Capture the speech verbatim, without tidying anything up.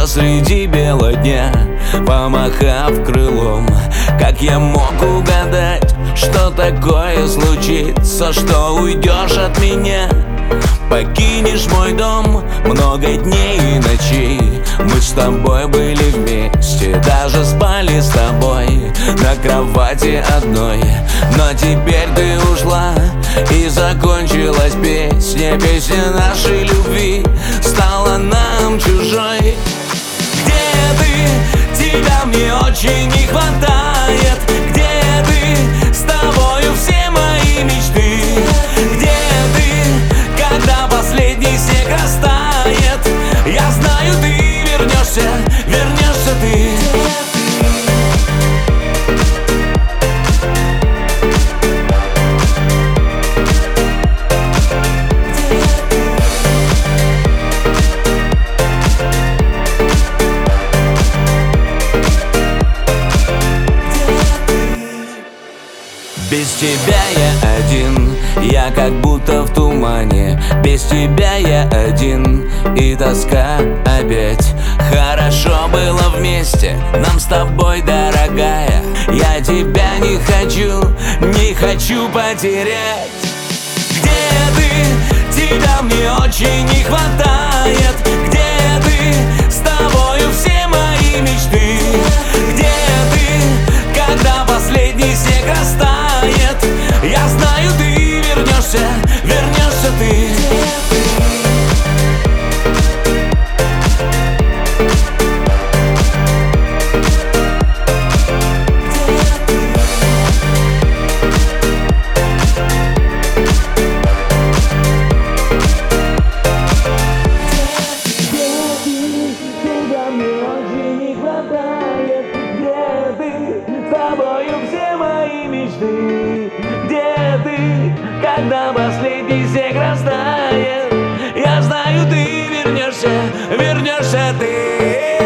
посреди бела дня, помахав крылом. Как я мог угадать, что такое случится, что уйдешь от меня, покинешь мой дом. Много дней и ночей мы с тобой были вместе, даже спали с тобой на кровати одной. Но теперь ты ушла, и закончилась песня. Песня нашей любви стала нам чужой. Где ты? Тебя мне очень не хватает. Где ты? С тобою все мои мечты. Где ты? Когда последний снег растает, я знаю, ты вернешься, вернешься ты. Без тебя я один, я как будто в тумане. Без тебя я один, и тоска опять. Хорошо было вместе, нам с тобой, дорогая. Я тебя не хочу, не хочу потерять. Где ты? Тебя мне очень не хватает. Где ты? С тобою все мои мечты. Где ты? Когда последний снег растает, я знаю, ты вернешься, вернешься ты. Где ты, когда последний снег растает, я знаю, ты вернешься, вернешься ты.